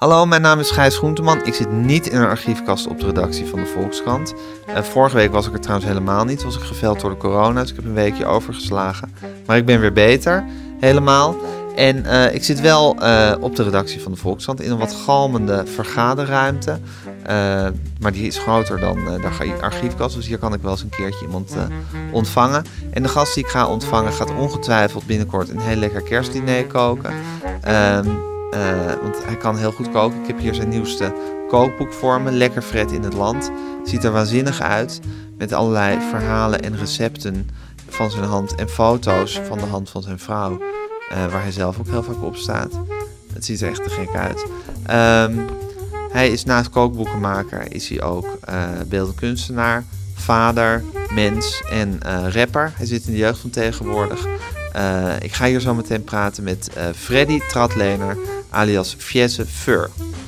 Hallo, mijn naam is Gijs Groenteman. Ik zit niet in een archiefkast op de redactie van de Volkskrant. Vorige week was ik er trouwens helemaal niet. Was ik geveld door de corona, dus ik heb een weekje overgeslagen. Maar ik ben weer beter, helemaal. En ik zit wel op de redactie van de Volkskrant in een wat galmende vergaderruimte. Maar die is groter dan de archiefkast, dus hier kan ik wel eens een keertje iemand ontvangen. En de gast die ik ga ontvangen gaat ongetwijfeld binnenkort een heel lekker kerstdiner koken. Want hij kan heel goed koken. Ik heb hier zijn nieuwste kookboek voor me. Lekker Fred in het land. Ziet er waanzinnig uit. Met allerlei verhalen en recepten van zijn hand. En foto's van de hand van zijn vrouw. Waar hij zelf ook heel vaak op staat. Het ziet er echt te gek uit. Hij is naast kookboekenmaker. Is hij ook beeldend kunstenaar. Vader, mens en rapper. Hij zit in de jeugd van tegenwoordig. Ik ga hier zo meteen praten met Freddy Tratlener, alias Fiesse Fur.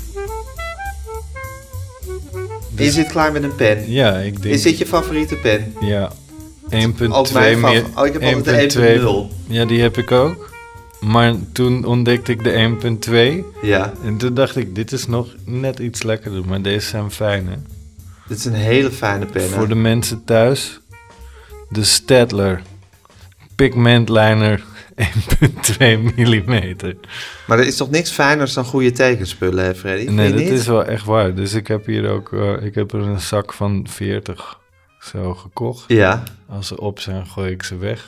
Dus... Je zit klaar met een pen? Ja, ik denk... Is dit je favoriete pen? Ja. 1.2 meer... Oh, ik heb altijd de 1.0. Ja, die heb ik ook. Maar toen ontdekte ik de 1.2. Ja. En toen dacht ik, dit is nog net iets lekkerder. Maar deze zijn fijn, hè? Dit is een hele fijne pen, hè? Voor de mensen thuis. De Staedtler Pigment Liner 1.2 millimeter. Maar er is toch niks fijners dan goede tekenspullen, hè, Freddy? Nee, dat is wel echt waar. Dus ik heb hier ook... ik heb er een zak van 40 zo gekocht. Ja. Als ze op zijn, gooi ik ze weg.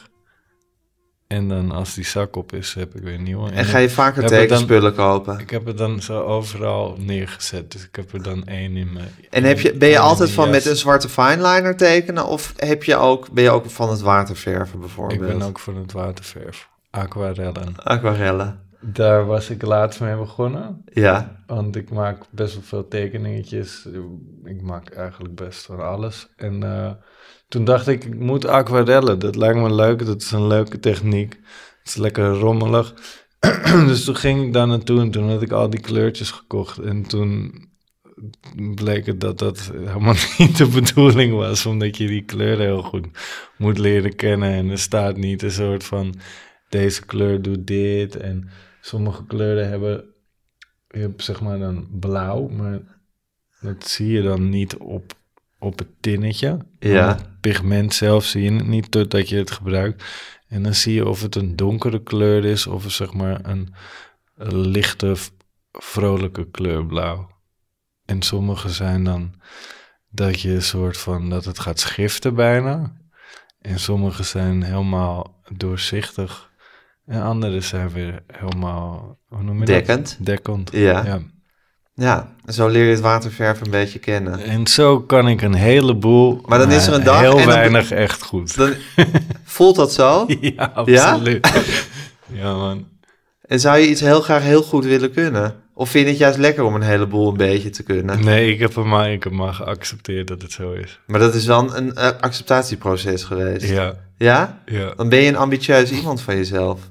En dan als die zak op is, heb ik weer een nieuwe. En ga je vaker tekenspullen kopen? Ik heb het dan zo overal neergezet. Dus ik heb er dan 1 in mijn... En ben je altijd van met een zwarte fineliner tekenen? Of ben je ook van het waterverven bijvoorbeeld? Ik ben ook van het waterverven. Aquarellen. Daar was ik laatst mee begonnen. Ja. Want ik maak best wel veel tekeningetjes. Ik maak eigenlijk best van alles. En toen dacht ik moet aquarellen. Dat lijkt me leuk. Dat is een leuke techniek. Het is lekker rommelig. Dus toen ging ik daar naartoe en toen had ik al die kleurtjes gekocht. En toen bleek het dat helemaal niet de bedoeling was. Omdat je die kleuren heel goed moet leren kennen. En er staat niet een soort van... Deze kleur doet dit. En sommige kleuren hebben... Je hebt zeg maar dan blauw. Maar dat zie je dan niet op het tinnetje. Ja. Het pigment zelf zie je het niet totdat je het gebruikt. En dan zie je of het een donkere kleur is... Of zeg maar een lichte, vrolijke kleur blauw. En sommige zijn dan dat je een soort van... Dat het gaat schiften bijna. En sommige zijn helemaal doorzichtig... En andere zijn weer helemaal... Hoe noem je dekkend. Dat? Dekkend. Ja. Ja, zo leer je het waterverf een beetje kennen. En zo kan ik een heleboel... Maar dan is er een dag... Heel weinig echt goed. Dan, voelt dat zo? Ja, absoluut. Ja? Ja, man. En zou je iets heel graag heel goed willen kunnen? Of vind je het juist lekker om een heleboel een beetje te kunnen? Nee, ik heb maar geaccepteerd dat het zo is. Maar dat is wel een acceptatieproces geweest. Ja. Ja? Ja. Dan ben je een ambitieus iemand van jezelf.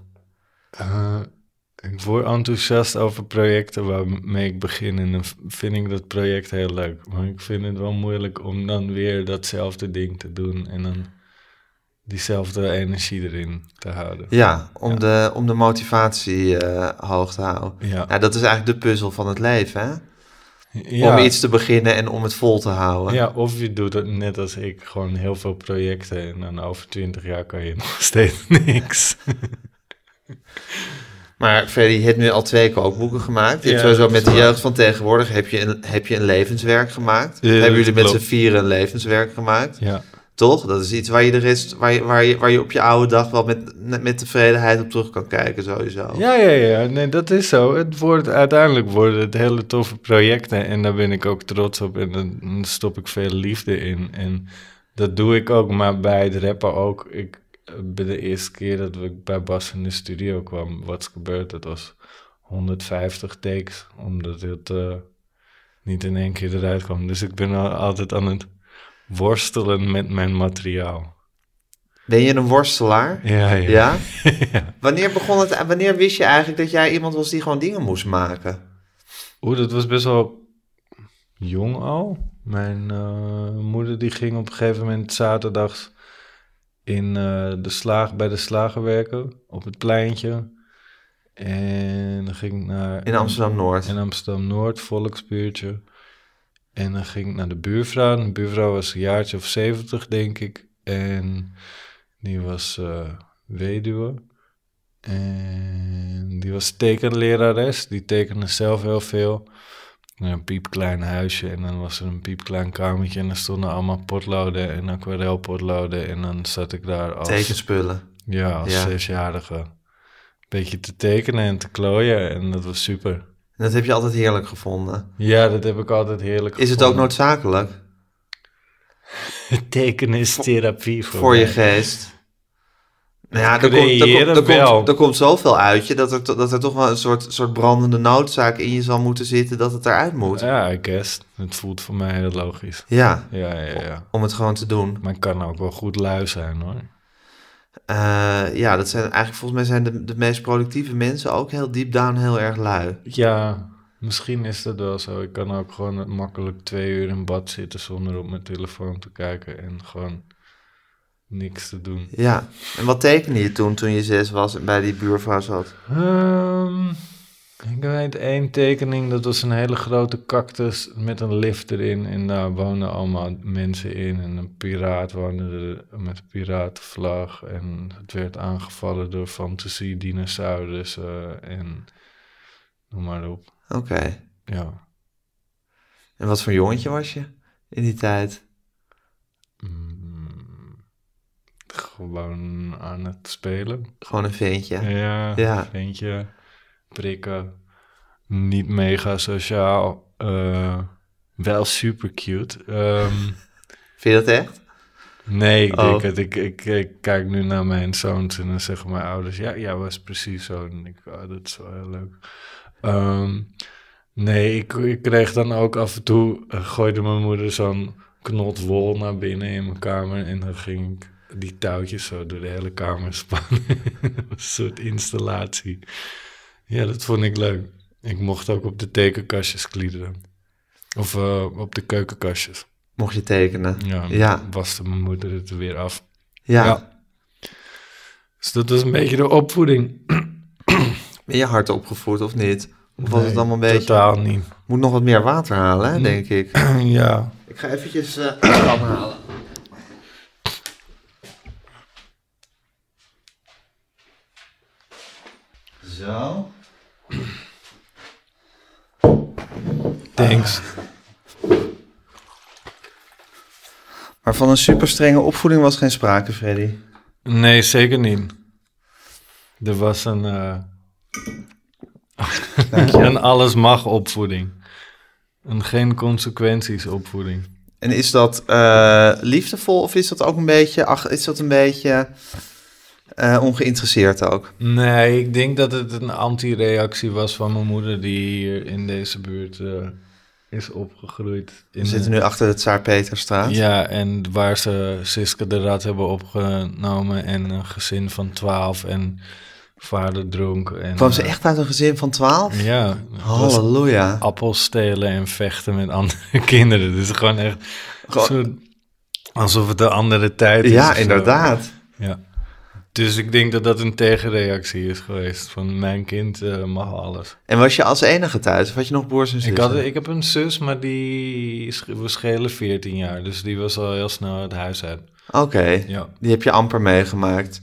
Ik word enthousiast over projecten waarmee ik begin en dan vind ik dat project heel leuk. Maar ik vind het wel moeilijk om dan weer datzelfde ding te doen en dan diezelfde energie erin te houden. Ja, om de motivatie hoog te houden. Ja, dat is eigenlijk de puzzel van het leven, hè? Ja. Om iets te beginnen en om het vol te houden. Ja, of je doet het net als ik, gewoon heel veel projecten en dan over 20 jaar kan je nog steeds niks. Maar Freddy, je hebt nu al 2 kookboeken gemaakt. Je hebt sowieso met de jeugd van tegenwoordig heb je een levenswerk gemaakt. Ja, hebben jullie met klopt. z'n 4 een levenswerk gemaakt? Ja. Toch? Dat is iets waar je op je oude dag wel met tevredenheid op terug kan kijken, sowieso. Ja. Nee, dat is zo. Uiteindelijk worden het hele toffe projecten en daar ben ik ook trots op en dan stop ik veel liefde in. En dat doe ik ook, maar bij het rappen ook. Bij de eerste keer dat ik bij Bas in de studio kwam, wat gebeurd? Het was 150 takes, omdat het niet in één keer eruit kwam. Dus ik ben altijd aan het worstelen met mijn materiaal. Ben je een worstelaar? Ja? Ja? Ja. Wanneer wist je eigenlijk dat jij iemand was die gewoon dingen moest maken? Dat was best wel jong al. Mijn moeder die ging op een gegeven moment zaterdags bij de slager werken op het pleintje. En dan ging ik naar... In Amsterdam-Noord. In Amsterdam-Noord, volksbuurtje. En dan ging ik naar de buurvrouw. De buurvrouw was een jaartje of 70, denk ik. En die was weduwe. En die was tekenlerares. Die tekende zelf heel veel. Een piepklein huisje. En dan was er een piepklein kamertje. En er stonden allemaal potloden en aquarelpotloden. En dan zat ik daar als... Tekenspullen. Ja, als 6-jarige. Een beetje te tekenen en te klooien. En dat was super. En dat heb je altijd heerlijk gevonden. Ja, dat heb ik altijd heerlijk gevonden. Is het ook noodzakelijk? Tekenen is therapie voor mij. Je geest. Nou ja, er komt zoveel uit je dat er toch wel een soort brandende noodzaak in je zal moeten zitten dat het eruit moet. Ja, I guess. Het voelt voor mij heel logisch. Ja. Ja. Om het gewoon te doen. Maar het kan ook wel goed lui zijn, hoor. Ja, dat zijn eigenlijk volgens mij zijn de meest productieve mensen ook heel deep down heel erg lui. Ja, misschien is dat wel zo. Ik kan ook gewoon makkelijk 2 uur in bad zitten zonder op mijn telefoon te kijken en gewoon niks te doen. Ja, en wat tekende je toen je 6 was en bij die buurvrouw zat? Ik weet 1 tekening, dat was een hele grote cactus met een lift erin. En daar woonden allemaal mensen in. En een piraat woonde er met een piratenvlag. En het werd aangevallen door fantasie-dinosaurussen en noem maar op. Oké. Ja. En wat voor jongetje was je in die tijd? Gewoon aan het spelen. Gewoon een ventje? Ja. Een ventje. Prikken. Niet mega sociaal. Wel super cute. Vind je dat echt? Nee, ik denk het. Ik kijk nu naar mijn zoons en dan zeggen mijn ouders... Ja, was precies zo. En ik dat is wel heel leuk. Nee, ik kreeg dan ook af en toe... gooide mijn moeder zo'n knot wol naar binnen in mijn kamer... en dan ging ik die touwtjes zo door de hele kamer spannen. Een soort installatie. Ja, dat vond ik leuk. Ik mocht ook op de tekenkastjes kliederen. Of op de keukenkastjes. Mocht je tekenen? Ja. Waste mijn moeder het er weer af. Ja. Dus dat was een beetje de opvoeding. Ben je hard opgevoed of niet? Of was het allemaal een beetje... totaal niet. Moet nog wat meer water halen, hè, denk ik. Ja. Ik ga eventjes een kan halen. Zo. Thanks. Maar van een super strenge opvoeding was geen sprake, Freddy. Nee, zeker niet. Er was een een alles mag opvoeding. Een geen consequenties opvoeding. En is dat liefdevol of is dat ook een beetje ongeïnteresseerd ook? Nee, ik denk dat het een anti-reactie was van mijn moeder die hier in deze buurt is opgegroeid. We zitten nu achter de Tsaar Peterstraat. Ja, en waar ze Siske de Rat hebben opgenomen en een gezin van 12 en vader dronk. En, kwam ze echt uit een gezin van 12? Ja. Halleluja. Appels stelen en vechten met andere kinderen. Dus gewoon echt alsof het een andere tijd is. Ja, inderdaad. Ja. Dus ik denk dat dat een tegenreactie is geweest. Van mijn kind mag alles. En was je als enige thuis? Of had je nog broers en zussen? Ik heb een zus, maar we schelen 14 jaar. Dus die was al heel snel het huis uit. Oké. Ja. Die heb je amper meegemaakt.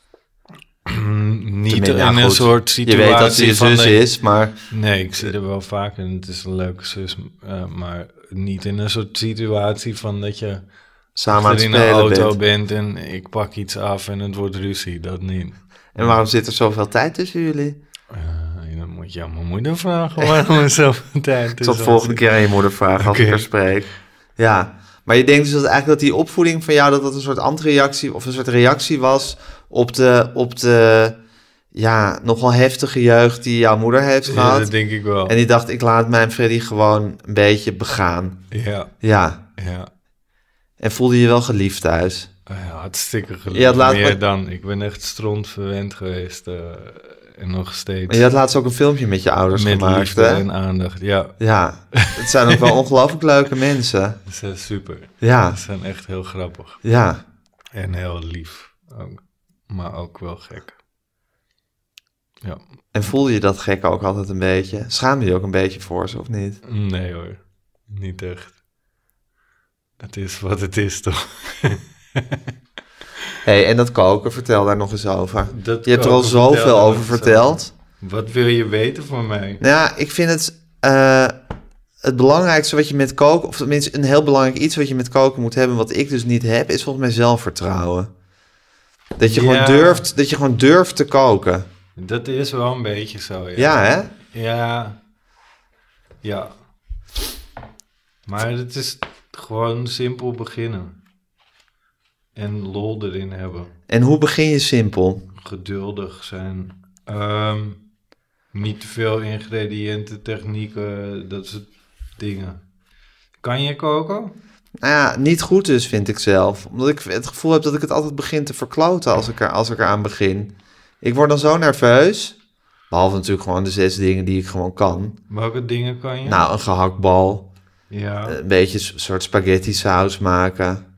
Niet in een soort situatie. Je weet dat ze je zus is, maar... Nee, ik zie er wel vaak en het is een leuke zus. Maar niet in een soort situatie van dat je... samen aan het in een auto bent en ik pak iets af en het wordt ruzie, dat niet. En waarom zit er zoveel tijd tussen jullie? Dan moet je aan mijn moeder vragen waarom er zoveel tijd tussen. Ik zal het volgende keer aan je moeder vragen als ik haar spreek. Ja, maar je denkt dus dat die opvoeding van jou, dat een soort antireactie of een soort reactie was op de nogal heftige jeugd die jouw moeder heeft gehad. Ja, dat denk ik wel. En die dacht, ik laat mijn Freddy gewoon een beetje begaan. Ja. En voelde je wel geliefd thuis? Hartstikke geliefd. Meer dan. Ik ben echt strontverwend geweest. En nog steeds. Maar je had laatst ook een filmpje met je ouders gemaakt, met liefde en aandacht, ja. Ja, het zijn ook wel ongelooflijk leuke mensen. Ze zijn super. Ja. Ze zijn echt heel grappig. Ja. En heel lief ook. Maar ook wel gek. Ja. En voelde je dat gek ook altijd een beetje? Schaamde je ook een beetje voor ze, of niet? Nee hoor, niet echt. Het is wat het is, toch? Hey, en dat koken, vertel daar nog eens over. Dat Je hebt er al koken, zoveel vertel over eens verteld. Wat wil je weten van mij? Nou ja, ik vind het belangrijkste wat je met koken... of tenminste een heel belangrijk iets wat je met koken moet hebben... wat ik dus niet heb, is volgens mij zelfvertrouwen. Dat je, gewoon durft te koken. Dat is wel een beetje zo, ja. Ja, hè? Ja. Ja. Maar het is gewoon simpel beginnen. En lol erin hebben. En hoe begin je simpel? Geduldig zijn. Niet te veel ingrediënten, technieken, dat soort dingen. Kan je koken? Nou ja, niet goed dus, vind ik zelf. Omdat ik het gevoel heb dat ik het altijd begin te verkloten als ik eraan begin. Ik word dan zo nerveus. Behalve natuurlijk gewoon de 6 dingen die ik gewoon kan. Welke dingen kan je? Nou, een gehaktbal. Ja. Een beetje een soort spaghetti saus maken.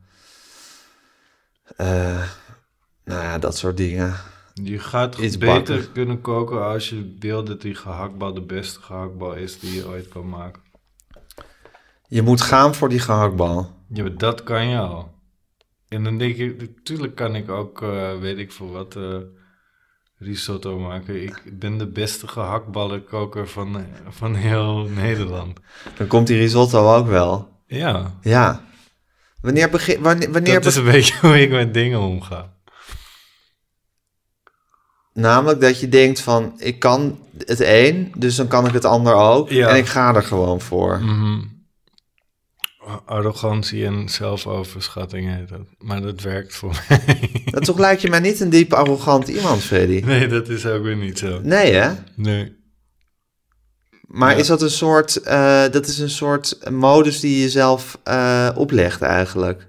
Nou ja, dat soort dingen. Je gaat Iets beter bakken. kunnen koken als je wil dat die gehaktbal de beste gehaktbal is die je ooit kan maken. Je moet gaan voor die gehaktbal. Ja, maar dat kan je al. En dan denk ik, natuurlijk kan ik ook, weet ik veel wat, risotto maken. Ik ben de beste gehaktballenkoker van heel Nederland. Dan komt die risotto ook wel. Ja, Ja. Wanneer dat is een beetje hoe ik met dingen omga. Namelijk dat je denkt van, ik kan het een, dus dan kan ik het ander ook. Ja. En ik ga er gewoon voor. Arrogantie en zelfoverschatting heet dat. Maar dat werkt voor mij. Dat toch lijkt je mij niet een diep arrogant iemand, Freddy? Nee, dat is ook weer niet zo. Nee, hè? Nee. Maar Ja. is dat een soort modus die je jezelf oplegt eigenlijk?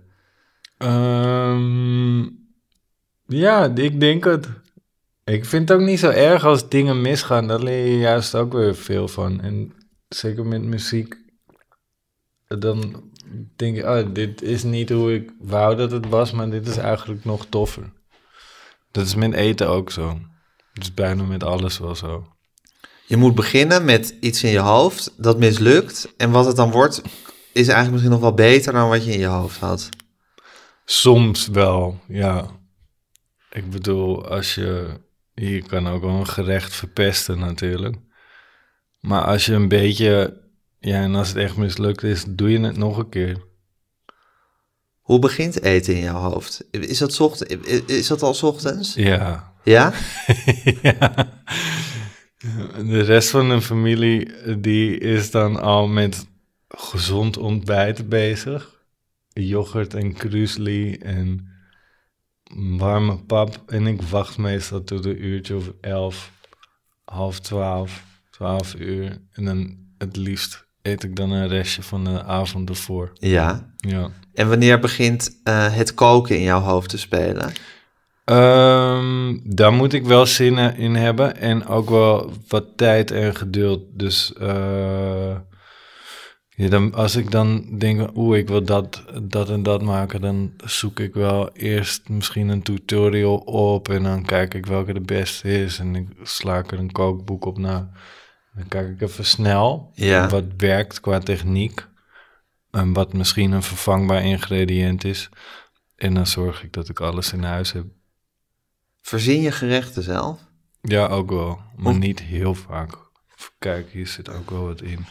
Ja, ik denk het. Ik vind het ook niet zo erg als dingen misgaan. Daar leer je juist ook weer veel van. En zeker met muziek. Dan denk ik, oh, dit is niet hoe ik wou dat het was, maar dit is eigenlijk nog toffer. Dat is met eten ook zo. Dat is bijna met alles wel zo. Je moet beginnen met iets in je hoofd, dat mislukt. En wat het dan wordt, is eigenlijk misschien nog wel beter dan wat je in je hoofd had. Soms wel, ja. Ik bedoel, je kan ook wel een gerecht verpesten natuurlijk. Maar als je een beetje, ja, en als het echt mislukt is, doe je het nog een keer. Hoe begint eten in jouw hoofd? Is dat al 's ochtends? Ja. Ja? Ja. De rest van de familie, die is dan al met gezond ontbijt bezig. Yoghurt en krusli en warme pap. En ik wacht meestal tot een uurtje of 11, half 12, 12 uur. En dan het liefst eet ik dan een restje van de avond ervoor. Ja. Ja. En wanneer begint het koken in jouw hoofd te spelen? Daar moet ik wel zin in hebben en ook wel wat tijd en geduld. Dus als ik dan denk, ik wil dat en dat maken, dan zoek ik wel eerst misschien een tutorial op en dan kijk ik welke de beste is en ik sla ik er een kookboek op na. Dan kijk ik even snel wat werkt qua techniek en wat misschien een vervangbaar ingrediënt is. En dan zorg ik dat ik alles in huis heb. Verzin je gerechten zelf? Ja, ook wel. Maar niet heel vaak. Even kijken, hier zit ook wel wat in.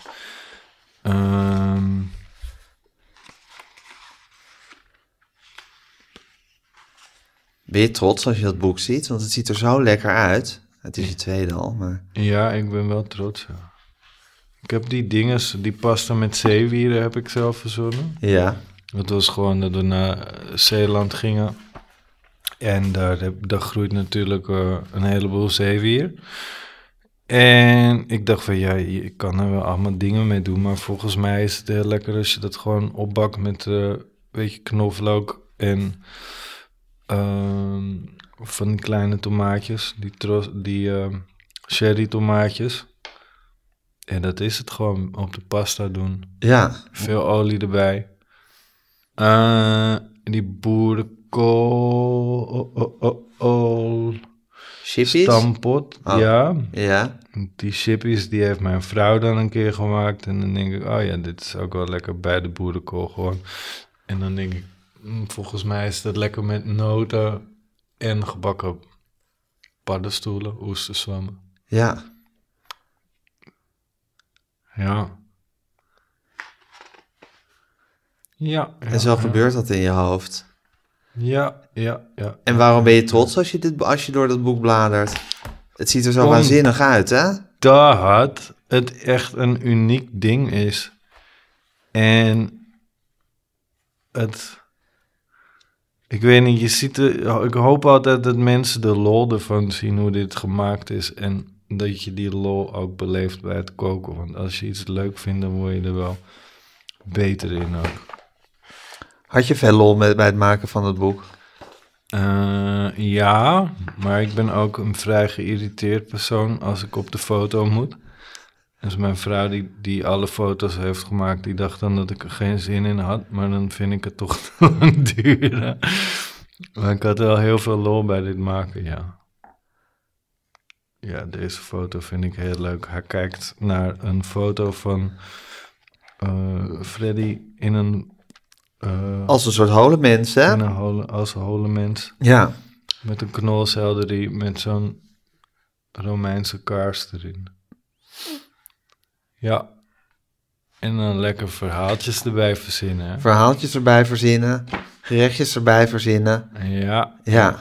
Ben je trots als je dat boek ziet? Want het ziet er zo lekker uit. Het is je tweede al, maar... Ja, ik ben wel trots. Ja. Ik heb die pasta met zeewieren heb ik zelf verzonnen. Ja. Het was gewoon dat we naar Zeeland gingen. En daar groeit natuurlijk een heleboel zeewier. En ik dacht van, ja, je kan er wel allemaal dingen mee doen. Maar volgens mij is het heel lekker als je dat gewoon opbakt met, weet je, knoflook en van die kleine tomaatjes. Die cherry tomaatjes. En dat is het gewoon, op de pasta doen. Ja. Veel olie erbij. Die boerenkool. Chippies? stampot. Oh. Ja, Ja. die chippies die heeft mijn vrouw dan een keer gemaakt. En dan denk ik, oh ja, dit is ook wel lekker bij de boerenkool gewoon. En dan denk ik, volgens mij is dat lekker met noten en gebakken paddenstoelen, oesterzwammen. Ja. Ja. Ja. En zo gebeurt dat in je hoofd. Ja. En waarom ben je trots als je door dat boek bladert? Het ziet er zo Om- waanzinnig uit, hè? Dat het echt een uniek ding is. En ik weet niet, ik hoop altijd dat mensen de lol ervan zien hoe dit gemaakt is. En dat je die lol ook beleeft bij het koken. Want als je iets leuk vindt, dan word je er wel beter in ook. Had je veel lol bij het maken van het boek? Ja, maar ik ben ook een vrij geïrriteerd persoon als ik op de foto moet. Dus mijn vrouw die alle foto's heeft gemaakt, die dacht dan dat ik er geen zin in had. Maar dan vind ik het toch te lang duren. Maar ik had wel heel veel lol bij dit maken, ja. Ja, deze foto vind ik heel leuk. Hij kijkt naar een foto van Freddy in een... Als een soort holemens, hè? als een holle mens. Ja. Met een knolselderie met zo'n Romeinse kaars erin. Ja. En dan lekker verhaaltjes erbij verzinnen. Hè? Verhaaltjes erbij verzinnen. Gerechtjes erbij verzinnen. Ja. Ja.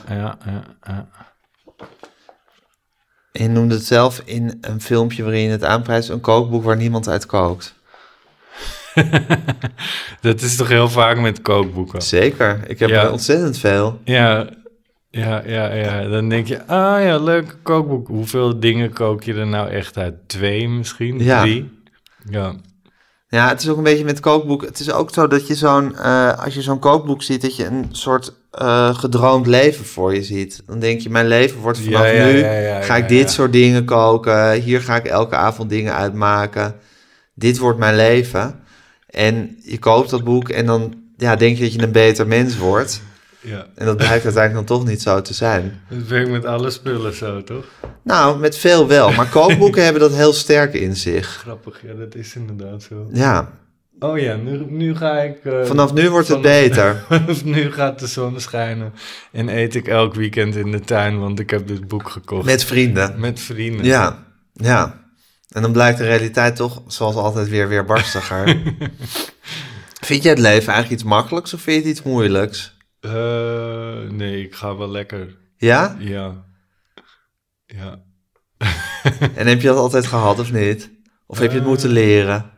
En je noemde het zelf in een filmpje waarin je het aanprijst... een kookboek waar niemand uit kookt. Dat is toch heel vaak met kookboeken? Zeker. Ik heb er ontzettend veel. Ja. Dan denk je, leuk kookboek. Hoeveel dingen kook je er nou echt uit? 2 misschien? 3? Ja. Ja, het is ook een beetje met kookboek. Het is ook zo dat je als je zo'n kookboek ziet, dat je een soort gedroomd leven voor je ziet. Dan denk je, mijn leven wordt vanaf nu, ga ik dit soort dingen koken. Hier ga ik elke avond dingen uitmaken. Dit wordt mijn leven. En je koopt dat boek en dan denk je dat je een beter mens wordt. Ja. En dat blijkt uiteindelijk dan toch niet zo te zijn. Dat werkt met alle spullen zo, toch? Nou, met veel wel. Maar kookboeken hebben dat heel sterk in zich. Grappig, ja, dat is inderdaad zo. Ja. Oh ja, nu ga ik... vanaf nu wordt het beter. Vanaf nu gaat de zon schijnen en eet ik elk weekend in de tuin, want ik heb dit boek gekocht. Met vrienden. Met vrienden. Ja. En dan blijkt de realiteit toch, zoals altijd, weer weerbarstiger. Vind je het leven eigenlijk iets makkelijks of vind je het iets moeilijks? Nee, ik ga wel lekker. Ja? Ja. En heb je dat altijd gehad of niet? Of heb je het moeten leren?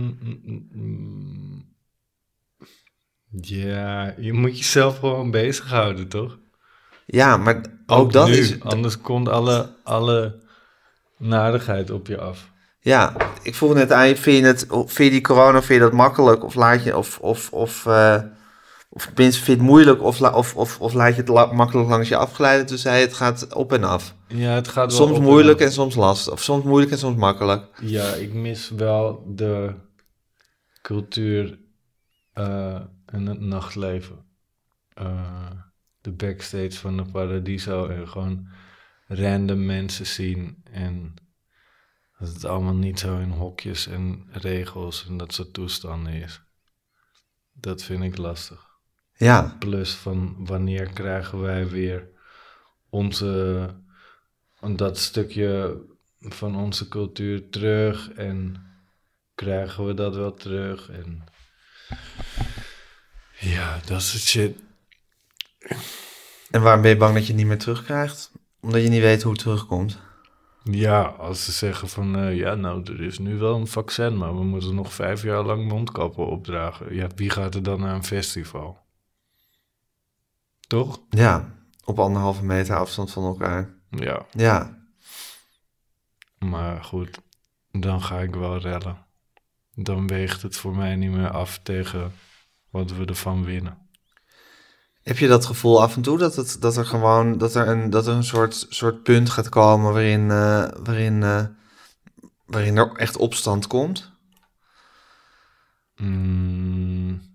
Ja, je moet jezelf gewoon bezighouden, toch? Ja, maar ook dat nu, is... Anders komt alle narigheid op je af. Ja, ik vroeg net aan je, vind je die corona, vind je dat makkelijk? Of laat je, of tenminste, vind je het moeilijk? Of laat je het makkelijk langs je afglijden? Toen zei je, het gaat op en af. Ja, het gaat wel soms moeilijk en soms lastig. Of soms moeilijk en soms makkelijk. Ja, ik mis wel de cultuur en het nachtleven. De backstage van de Paradiso en gewoon random mensen zien en dat het allemaal niet zo in hokjes en regels en dat soort toestanden is. Dat vind ik lastig. Ja. Plus van wanneer krijgen wij weer dat stukje van onze cultuur terug en krijgen we dat wel terug en ja, dat soort shit. En waarom ben je bang dat je het niet meer terugkrijgt? Omdat je niet weet hoe het terugkomt. Ja, als ze zeggen van, er is nu wel een vaccin, maar we moeten nog 5 jaar lang mondkappen opdragen. Ja, wie gaat er dan naar een festival? Toch? Ja, op 1,5 meter afstand van elkaar. Ja. Ja. Maar goed, dan ga ik wel rellen. Dan weegt het voor mij niet meer af tegen wat we ervan winnen. Heb je dat gevoel af en toe dat er een soort punt gaat komen waarin er echt opstand komt?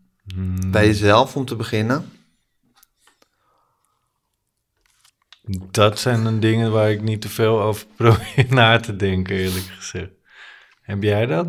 Bij jezelf om te beginnen? dat zijn dan dingen waar ik niet te veel over probeer na te denken, eerlijk gezegd. Heb jij dat?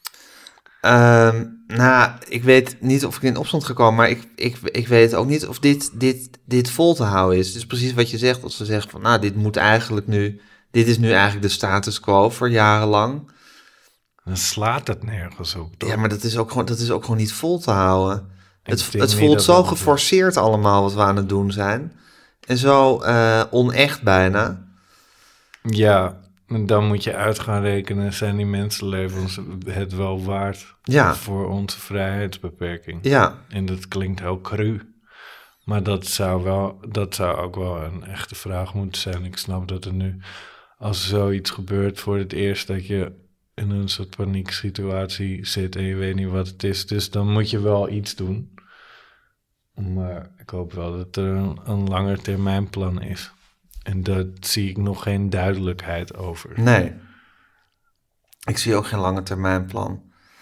Nou, ik weet niet of ik in opstand gekomen, maar ik weet ook niet of dit vol te houden is. Dus precies wat je zegt, als ze zeggen van, nou, dit is nu eigenlijk de status quo voor jarenlang. Dan slaat het nergens op, toch? Ja, maar dat is ook gewoon niet vol te houden. Het denk niet voelt dat zo dat- geforceerd allemaal wat we aan het doen zijn. En zo onecht bijna. Ja, en dan moet je uit gaan rekenen, zijn die mensenlevens het wel waard Ja. voor onze vrijheidsbeperking? Ja, En dat klinkt heel cru. Maar dat zou ook wel een echte vraag moeten zijn. Ik snap dat er nu, als er zoiets gebeurt voor het eerst, dat je in een soort panieksituatie zit en je weet niet wat het is. Dus dan moet je wel iets doen. Maar ik hoop wel dat er een langetermijnplan is. En daar zie ik nog geen duidelijkheid over. nee. Ik zie ook geen lange termijn plan.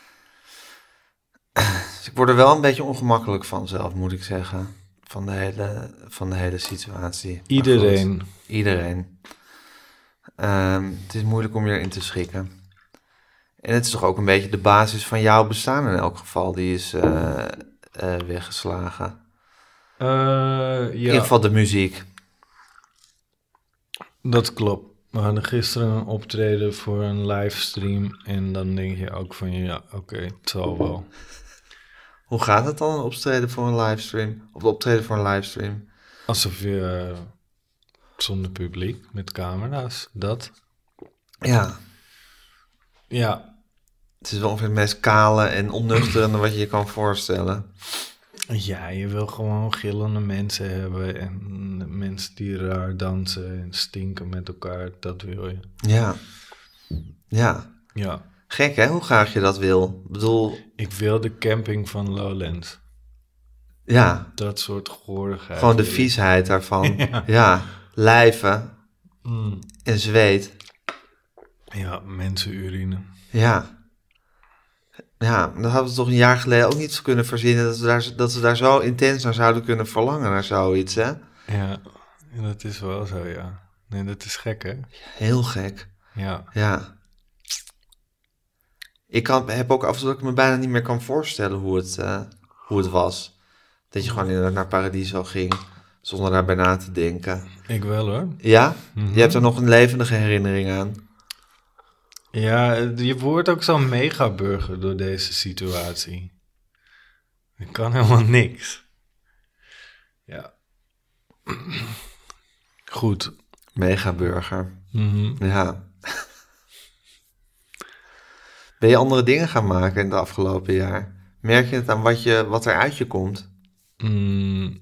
Dus ik word er wel een beetje ongemakkelijk van zelf, moet ik zeggen. Van de hele situatie. Maar Iedereen. goed, iedereen. Het is moeilijk om je erin te schikken. En het is toch ook een beetje de basis van jouw bestaan in elk geval. Die is weggeslagen. In Ja, ieder geval de muziek. dat klopt. We hadden gisteren een optreden voor een livestream. En dan denk je ook van, ja, oké, het zal wel. Hoe gaat het dan, een optreden voor een livestream? Of de optreden voor een livestream? Alsof je zonder publiek, met camera's, dat. Ja, Ja, het is wel ongeveer het meest kale en onnuchterende wat je je kan voorstellen. ja, je wil gewoon gillende mensen hebben en mensen die raar dansen en stinken met elkaar, dat wil je. Ja. Ja. Ja, Gek, hè? Hoe graag je dat wil. Ik bedoel, ik wil de camping van Lowlands. ja. Dat soort goorigheid. Gewoon de wil ik. viesheid daarvan. Ja. Ja. Lijven Mm. en zweet. Ja, mensenurine. Ja. Ja, dat hadden we toch een jaar geleden ook niet kunnen verzinnen... dat ze daar zo intens naar zouden kunnen verlangen, naar zoiets, hè? Ja, dat is wel zo, ja. Nee, dat is gek, hè? Heel gek. Ja. Ja. Heb ook af en toe dat ik me bijna niet meer kan voorstellen hoe het was. Dat je gewoon inderdaad naar Paradiso ging, zonder daarbij na te denken. Ik wel, hoor. Ja? Mhm. Je hebt er nog een levendige herinnering aan. Ja, je wordt ook zo'n megaburger door deze situatie. Ik kan helemaal niks. Ja. Goed. Megaburger. Mhm. Ja. Ben je andere dingen gaan maken in het afgelopen jaar? Merk je het aan wat er uit je komt? Mm.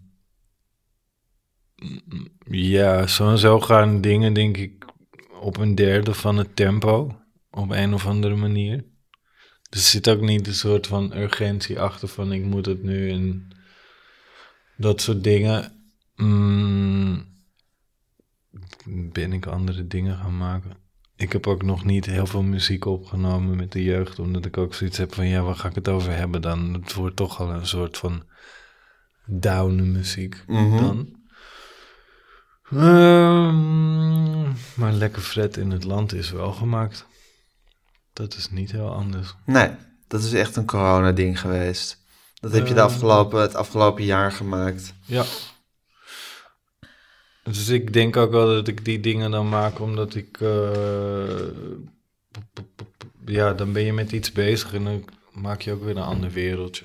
Ja, zo gaan dingen, denk ik, op een derde van het tempo. Op een of andere manier. Er zit ook niet een soort van urgentie achter van ik moet het nu en dat soort dingen. Ben ik andere dingen gaan maken. Ik heb ook nog niet heel veel muziek opgenomen met de jeugd, omdat ik ook zoiets heb van ja, waar ga ik het over hebben dan? Het wordt toch al een soort van down muziek dan. Maar Lekker Fred in het Land is wel gemaakt. Dat is niet heel anders. Nee, dat is echt een corona-ding geweest. Dat heb je het afgelopen jaar gemaakt. Ja. Dus ik denk ook wel dat ik die dingen dan maak, omdat ik... ja, dan ben je met iets bezig en dan maak je ook weer een ander wereldje.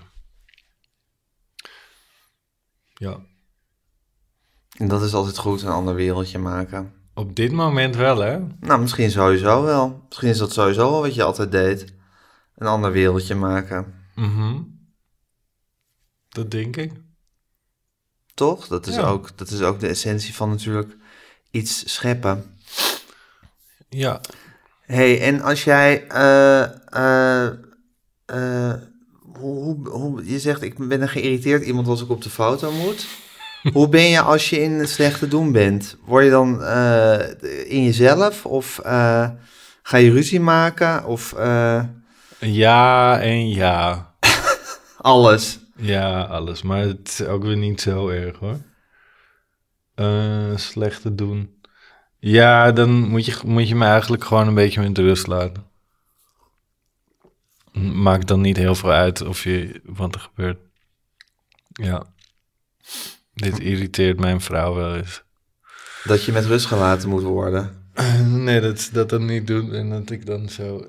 Ja. En dat is altijd goed, een ander wereldje maken. Op dit moment wel, hè? Nou, misschien sowieso wel. Misschien is dat sowieso wel wat je altijd deed. Een ander wereldje maken. Mhm. Dat denk ik. Toch? Dat is, Ja. dat is ook de essentie van natuurlijk iets scheppen. Ja. Hey, en als jij... je zegt, ik ben een geïrriteerd iemand als ik op de foto moet. Hoe ben je als je in het slechte doen bent? Word je dan in jezelf? Of ga je ruzie maken? Of Ja en ja. alles? Ja, alles. Maar het is ook weer niet zo erg, hoor. Slecht te doen. Ja, dan moet je me eigenlijk gewoon een beetje met rust laten. Maakt dan niet heel veel uit wat er gebeurt. Ja. Dit irriteert mijn vrouw wel eens. Dat je met rust gelaten moet worden. Nee, dat ze dat dan niet doet en dat ik dan zo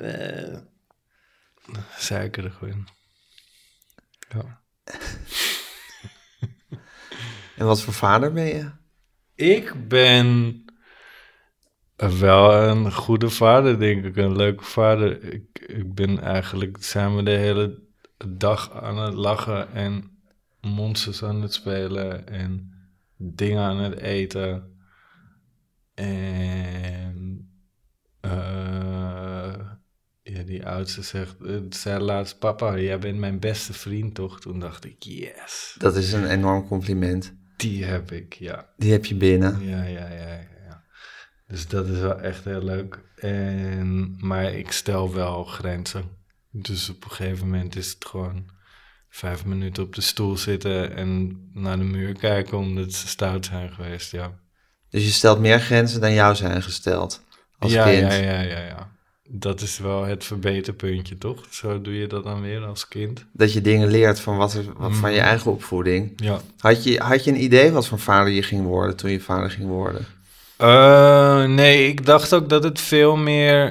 zeikerig ben. Ja. En wat voor vader ben je? Ik ben wel een goede vader, denk ik. Een leuke vader. Ik ben eigenlijk samen de hele dag aan het lachen en monsters aan het spelen en dingen aan het eten. En ja, die oudste zei laatst, papa, jij bent mijn beste vriend, toch? Toen dacht ik, yes. Dat is een enorm compliment. Die heb ik, ja. Die heb je binnen. Ja. Dus dat is wel echt heel leuk. Maar ik stel wel grenzen. Dus op een gegeven moment is het gewoon 5 minuten op de stoel zitten en naar de muur kijken omdat ze stout zijn geweest, ja. Dus je stelt meer grenzen dan jou zijn gesteld als kind. Ja. Dat is wel het verbeterpuntje, toch? Zo doe je dat dan weer als kind. Dat je dingen leert van van je eigen opvoeding. Ja. Had je een idee wat voor vader je ging worden toen je vader ging worden? Nee, ik dacht ook dat het veel meer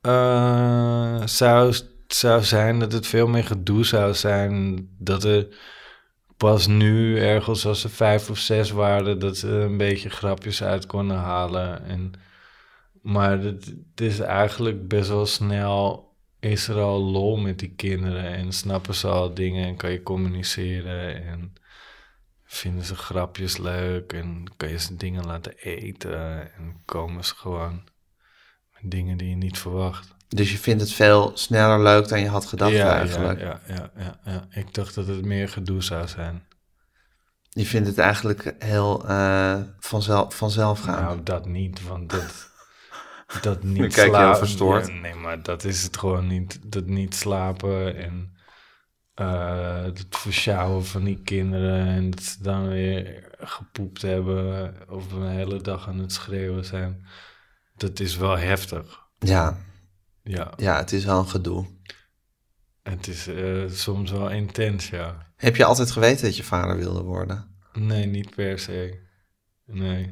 zou zijn, dat het veel meer gedoe zou zijn. Dat er pas nu, ergens als ze 5 of 6 waren, dat ze een beetje grapjes uit konden halen. Maar het is eigenlijk best wel snel, is er al lol met die kinderen en snappen ze al dingen en kan je communiceren en vinden ze grapjes leuk en kan je ze dingen laten eten en komen ze gewoon met dingen die je niet verwacht. Dus je vindt het veel sneller leuk dan je had gedacht eigenlijk. Ja. Ik dacht dat het meer gedoe zou zijn. Je vindt het eigenlijk heel vanzelf gaan. Nou, dat niet, want dat niet Dan kijk je heel verstoord. Ja, nee, maar dat is het gewoon niet. Dat niet slapen en het versjouwen van die kinderen en dat ze dan weer gepoept hebben of een hele dag aan het schreeuwen zijn. Dat is wel heftig. Ja, Ja, het is wel een gedoe. het is soms wel intens, ja. Heb je altijd geweten dat je vader wilde worden? Nee, niet per se. Nee.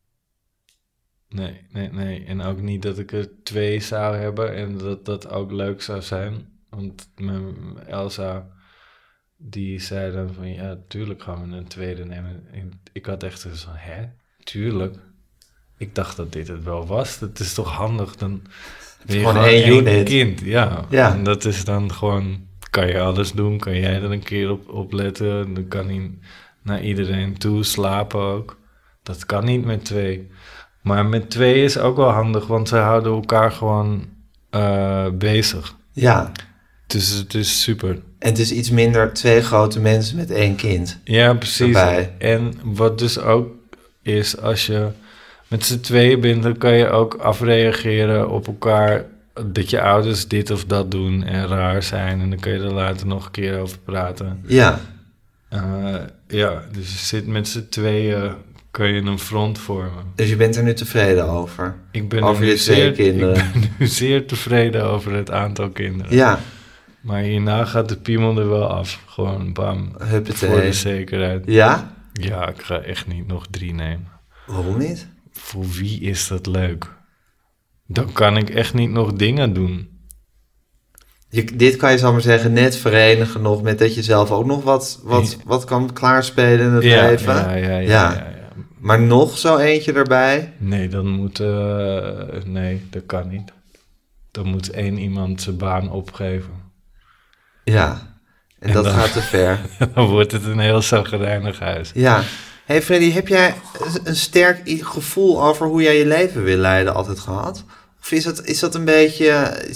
En ook niet dat ik er 2 zou hebben en dat dat ook leuk zou zijn. Want mijn Elsa, die zei dan van, ja, tuurlijk gaan we een tweede nemen. En ik had echt zo van, tuurlijk. Ik dacht dat dit het wel was. Het is toch handig, dan ben je gewoon één kind. Ja. En dat is dan gewoon, kan je alles doen, kan jij er een keer op letten. Dan kan hij naar iedereen toe slapen ook. Dat kan niet met 2. Maar met 2 is ook wel handig, want ze houden elkaar gewoon bezig. Ja. Dus het is super. En het is iets minder 2 grote mensen met 1 kind. Ja, precies. Erbij. En wat dus ook is, als je met z'n tweeën bent, dan kan je ook afreageren op elkaar. Dat je ouders dit of dat doen en raar zijn. En dan kun je er later nog een keer over praten. Ja. Dus je zit met z'n tweeën, kun je een front vormen. Dus je bent er nu tevreden over? Ik ben over je 2 kinderen? Ik ben nu zeer tevreden over het aantal kinderen. Ja. Maar hierna gaat de piemel er wel af. Gewoon bam. Huppatee. Voor de zekerheid. Ja? Ja, ik ga echt niet nog 3 nemen. Waarom niet? Voor wie is dat leuk? Dan kan ik echt niet nog dingen doen. Dit kan je, zal maar zeggen, net verenigen nog met dat je zelf ook nog wat kan klaarspelen in het leven. Ja. Maar nog zo eentje erbij? Nee, dan moet... nee, dat kan niet. Dan moet 1 iemand zijn baan opgeven. Ja, en dat gaat te ver. Dan wordt het een heel zagrijnig huis. Ja. Hey Freddy, heb jij een sterk gevoel over hoe jij je leven wil leiden altijd gehad? Of is dat een beetje...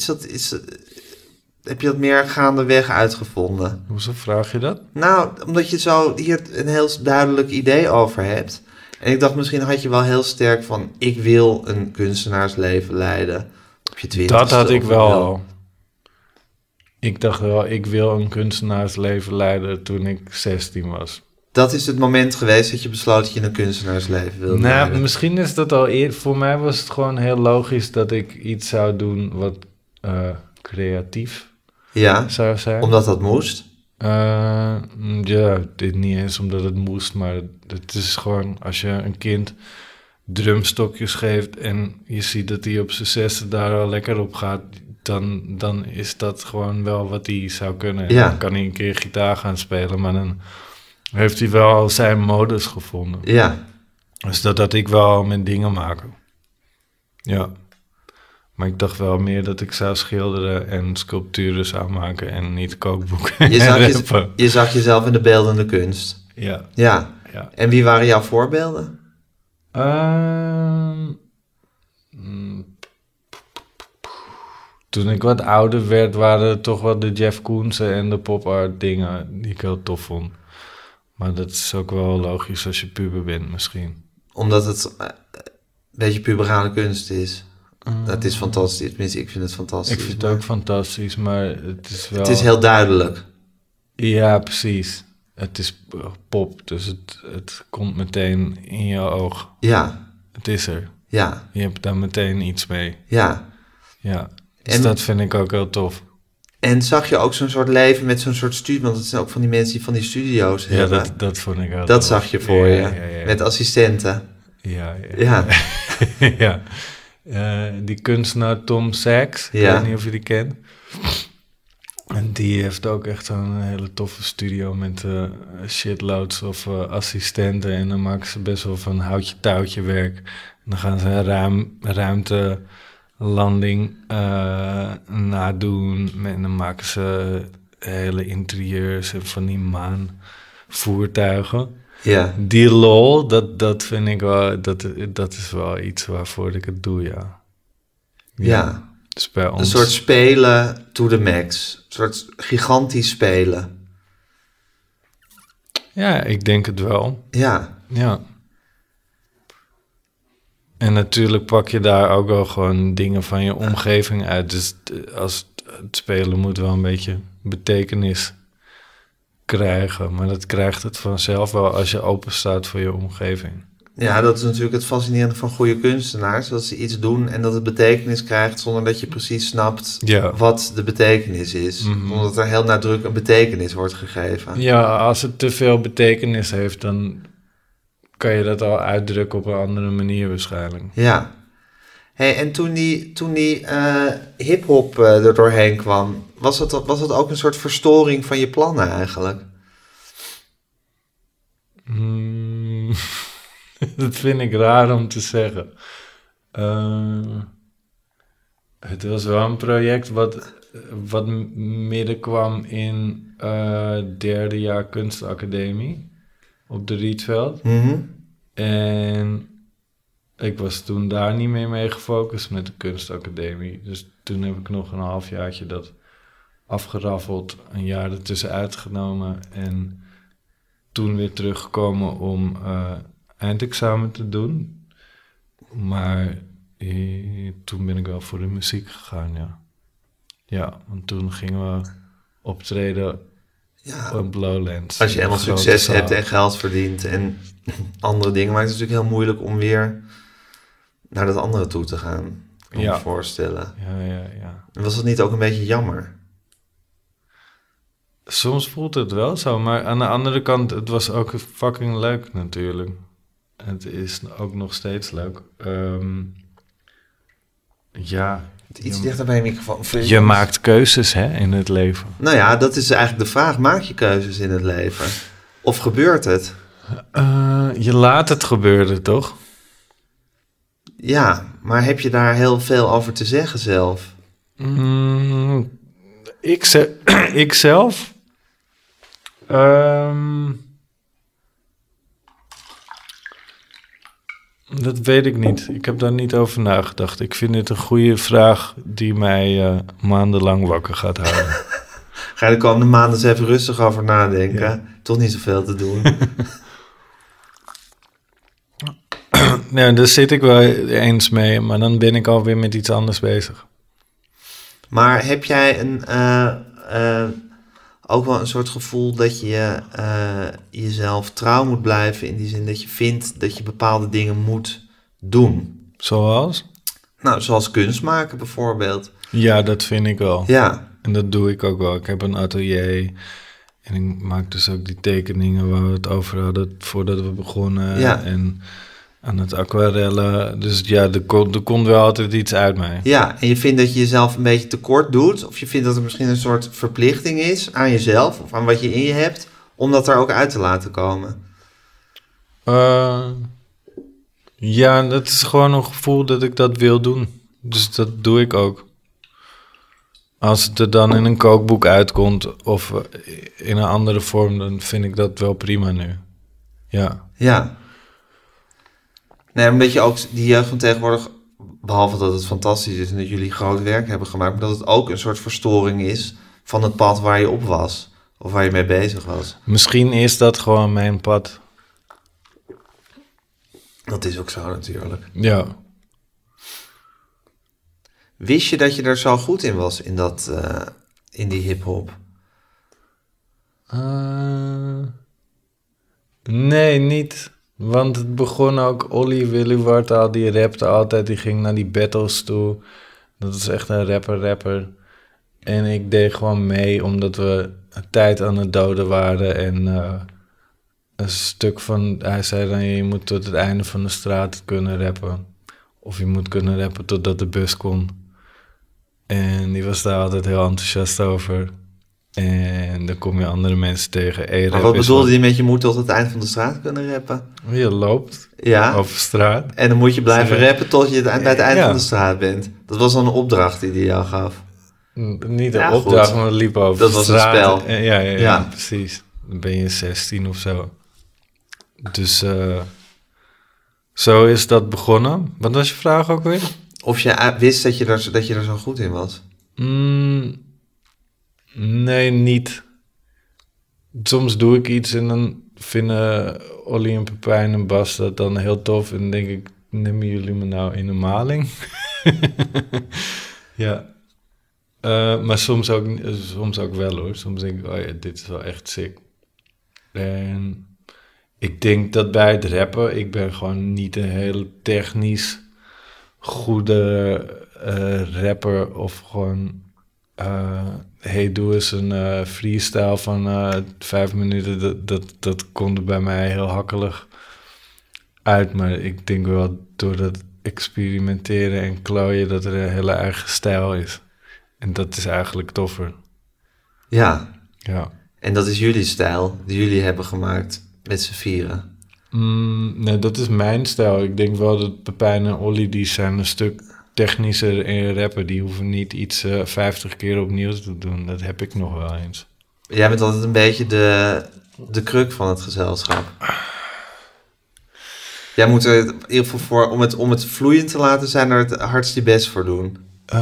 heb je dat meer gaandeweg uitgevonden? Hoezo vraag je dat? Nou, omdat je zo hier een heel duidelijk idee over hebt. En ik dacht, misschien had je wel heel sterk van... ik wil een kunstenaarsleven leiden op je 20ste. Dat had ik wel al. Ik dacht wel, ik wil een kunstenaarsleven leiden toen ik 16 was. dat is het moment geweest dat je besloot dat je een kunstenaarsleven wilde leiden. Misschien is dat al eerder. Voor mij was het gewoon heel logisch dat ik iets zou doen wat creatief zou zijn. Omdat dat moest? Ja, dit niet eens omdat het moest, maar het is gewoon als je een kind drumstokjes geeft en je ziet dat hij op zijn 6e daar al lekker op gaat, dan is dat gewoon wel wat hij zou kunnen. Ja. Dan kan hij een keer gitaar gaan spelen, maar dan heeft hij wel al zijn modus gevonden. Ja. Dus dat had ik wel met dingen maken. Ja. Maar ik dacht wel meer dat ik zou schilderen en sculpturen zou maken en niet kookboeken. Je zag jezelf in de beeldende kunst. Ja. Ja. En wie waren jouw voorbeelden? Toen ik wat ouder werd, waren het toch wel de Jeff Koonsen en de pop art dingen die ik heel tof vond. Maar dat is ook wel logisch als je puber bent misschien. Omdat het een beetje puberale kunst is. Dat is fantastisch. Tenminste, ik vind het fantastisch. Ik vind het ook fantastisch, maar het is wel... Het is heel duidelijk. Ja, precies. Het is pop, dus het komt meteen in je oog. Ja. Het is er. Ja. Je hebt daar meteen iets mee. Ja. Ja. Dus dat vind ik ook heel tof. En zag je ook zo'n soort leven met zo'n soort studio? Want het zijn ook van die mensen die van die studio's hebben. Ja, dat vond ik heel Dat tof. zag je voor je. Ja. Met assistenten. Ja. Ja. Die kunstenaar Tom Sachs. Ik weet niet of je die kent. En die heeft ook echt zo'n hele toffe studio met shitloads of assistenten. En dan maken ze best wel van houtje-touwtje werk. En dan gaan ze een ruimtelanding nadoen. En dan maken ze hele interieurs en van die maanvoertuigen. Ja. Die lol, dat vind ik wel, dat is wel iets waarvoor ik het doe, ja. Dus bij ons... Een soort spelen to the max. Een soort gigantisch spelen. Ja, ik denk het wel. Ja. En natuurlijk pak je daar ook wel gewoon dingen van je omgeving uit. Dus als het spelen moet wel een beetje betekenis krijgen. Maar dat krijgt het vanzelf wel als je open staat voor je omgeving. Ja, dat is natuurlijk het fascinerende van goede kunstenaars. Dat ze iets doen en dat het betekenis krijgt zonder dat je precies snapt wat de betekenis is. Mm-hmm. Omdat er heel nadrukkelijk een betekenis wordt gegeven. Ja, als het te veel betekenis heeft, dan kan je dat al uitdrukken op een andere manier waarschijnlijk. Ja. Hey, en toen die hip-hop er doorheen kwam, was het ook een soort verstoring van je plannen eigenlijk? Dat vind ik raar om te zeggen. Het was wel een project wat midden kwam in derde jaar kunstacademie op de Rietveld. Mm-hmm. En ik was toen daar niet meer mee gefocust met de kunstacademie. Dus toen heb ik nog een halfjaartje dat afgeraffeld, een jaar ertussen uitgenomen en toen weer teruggekomen om eindexamen te doen. Maar toen ben ik wel voor de muziek gegaan, ja. Ja, want toen gingen we optreden op Lowlands. Als je helemaal succes hebt en geld verdient en andere dingen, maakt het natuurlijk heel moeilijk om weer naar dat andere toe te gaan. Kan je me voorstellen. Ja. En was dat niet ook een beetje jammer? Soms voelt het wel zo, maar aan de andere kant, het was ook fucking leuk natuurlijk. Het is ook nog steeds leuk. Iets dichter bij je microfoon. Je maakt keuzes in het leven. Nou ja, dat is eigenlijk de vraag. Maak je keuzes in het leven? Of gebeurt het? Je laat het gebeuren, toch? Ja, maar heb je daar heel veel over te zeggen zelf? Ik zelf? Dat weet ik niet. Ik heb daar niet over nagedacht. Ik vind het een goede vraag die mij maandenlang wakker gaat houden. Ga je de komende maanden eens even rustig over nadenken? Ja. Toch niet zoveel te doen. Nee, daar zit ik wel eens mee, maar dan ben ik alweer met iets anders bezig. Maar heb jij ook wel een soort gevoel dat je jezelf trouw moet blijven. In die zin dat je vindt dat je bepaalde dingen moet doen. Zoals? Nou, zoals kunst maken bijvoorbeeld. Ja, dat vind ik wel. Ja, En dat doe ik ook wel. Ik heb een atelier en ik maak dus ook die tekeningen waar we het over hadden voordat we begonnen. Ja. En aan het aquarellen. Dus ja, er komt wel altijd iets uit mij. ja, en je vindt dat je jezelf een beetje tekort doet. Of je vindt dat er misschien een soort verplichting is aan jezelf. Of aan wat je in je hebt. Om dat er ook uit te laten komen. Ja, dat is gewoon een gevoel dat ik dat wil doen. Dus dat doe ik ook. Als het er dan in een kookboek uitkomt of in een andere vorm, dan vind ik dat wel prima nu. Ja. Ja. Nee, omdat je ook die jeugd van tegenwoordig, behalve dat het fantastisch is en dat jullie groot werk hebben gemaakt, maar dat het ook een soort verstoring is van het pad waar je op was. Of waar je mee bezig was. Misschien is dat gewoon mijn pad. Dat is ook zo natuurlijk. Ja. Wist je dat je er zo goed in was in die hip-hop? Nee, niet. Want het begon ook, Olly Willy al, die rapte altijd, die ging naar die battles toe. Dat is echt een rapper. En ik deed gewoon mee, omdat we een tijd aan het doden waren. En een stuk van, hij zei dan, je moet tot het einde van de straat kunnen rappen. Of je moet kunnen rappen totdat de bus komt. En die was daar altijd heel enthousiast over. En dan kom je andere mensen tegen. Maar wat bedoelde die met je moet tot het eind van de straat kunnen rappen? Je loopt over straat. En dan moet je blijven rappen tot je bij het eind Ja. van de straat bent. Dat was dan een opdracht die jou gaf. Niet een Ja, opdracht, goed. maar het liep over Dat was een straat. spel. Ja, precies. Dan ben je 16 of zo. Dus zo is dat begonnen. Wat was je vraag ook weer? Of je wist dat je er zo goed in was? Nee, niet. Soms doe ik iets en dan vinden Olly en Pepijn en Bas dat dan heel tof. En dan denk ik, nemen jullie me nou in een maling? Ja. Maar soms ook wel hoor. Soms denk ik, oh ja, dit is wel echt sick. En ik denk dat bij het rappen, ik ben gewoon niet een heel technisch goede rapper of gewoon, hey, doe eens een freestyle van 5 minuten. Dat komt er bij mij heel hakkelig uit, maar ik denk wel door dat experimenteren en klooien dat er een hele eigen stijl is. En dat is eigenlijk toffer. Ja. Ja. En dat is jullie stijl, die jullie hebben gemaakt met z'n vieren. Nee, dat is mijn stijl. Ik denk wel dat Pepijn en Olly, die zijn een stuk technischer in rappen. Die hoeven niet iets 50 keer opnieuw te doen. Dat heb ik nog wel eens. Jij bent altijd een beetje de kruk van het gezelschap. Jij moet er in ieder geval voor, om het vloeiend te laten zijn, er het hardst je best voor doen.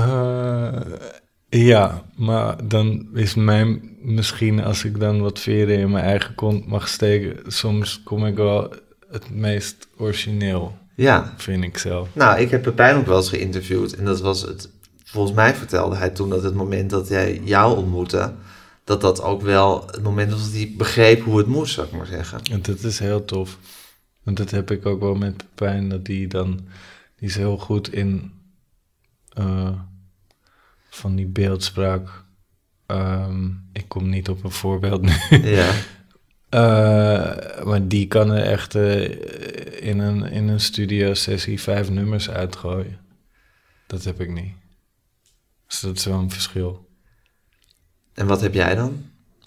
Ja, maar dan is mijn, misschien als ik dan wat veren in mijn eigen kont mag steken, soms kom ik wel het meest origineel, Ja. vind ik zelf. Nou, ik heb Pepijn ook wel eens geïnterviewd. En dat was het, volgens mij vertelde hij toen dat het moment dat hij jou ontmoette, dat ook wel het moment was dat hij begreep hoe het moest, zou ik maar zeggen. En dat is heel tof. Want dat heb ik ook wel met Pepijn, dat die is heel goed in van die beeldspraak. Ik kom niet op een voorbeeld nu. Ja. Maar die kan er echt in een studio-sessie 5 nummers uitgooien. Dat heb ik niet. Dus dat is wel een verschil. En wat heb jij dan?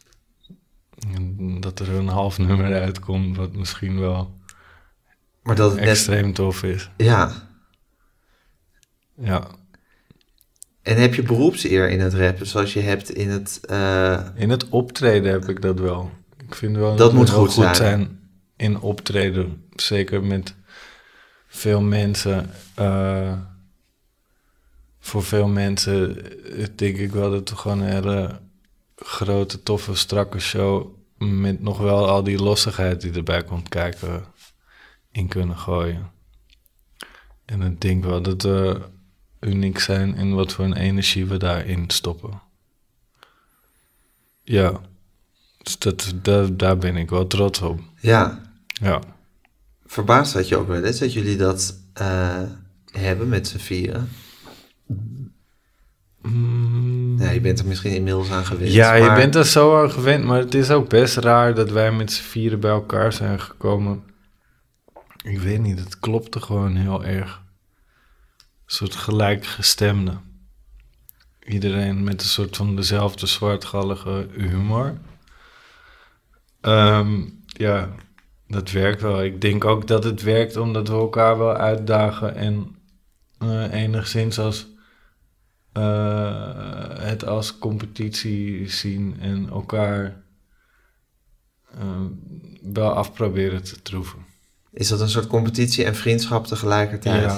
En dat er een half nummer uitkomt, wat misschien wel Maar dat het extreem tof is. Ja. Ja. En heb je beroepseer in het rappen, zoals je hebt in het... In het optreden heb ik dat wel. Ik vind wel Dat moet we heel goed zijn. in optreden. Zeker met veel mensen. Voor veel mensen denk ik wel dat we gewoon een hele grote, toffe, strakke show met nog wel al die lossigheid die erbij komt kijken in kunnen gooien. En ik denk wel dat we uniek zijn in wat voor een energie we daarin stoppen. Ja. Daar ben ik wel trots op. Ja. Ja. Verbaasd had je ook wel eens dat jullie dat hebben met z'n vieren. Ja, je bent er misschien inmiddels aan gewend. Ja, je maar... bent er zo aan gewend, maar het is ook best raar dat wij met z'n vieren bij elkaar zijn gekomen. Ik weet niet, het klopte gewoon heel erg. Een soort gelijkgestemde. Iedereen met een soort van dezelfde zwartgallige humor. Ja, dat werkt wel. Ik denk ook dat het werkt omdat we elkaar wel uitdagen en enigszins het als competitie zien en elkaar wel afproberen te troeven. Is dat een soort competitie en vriendschap tegelijkertijd?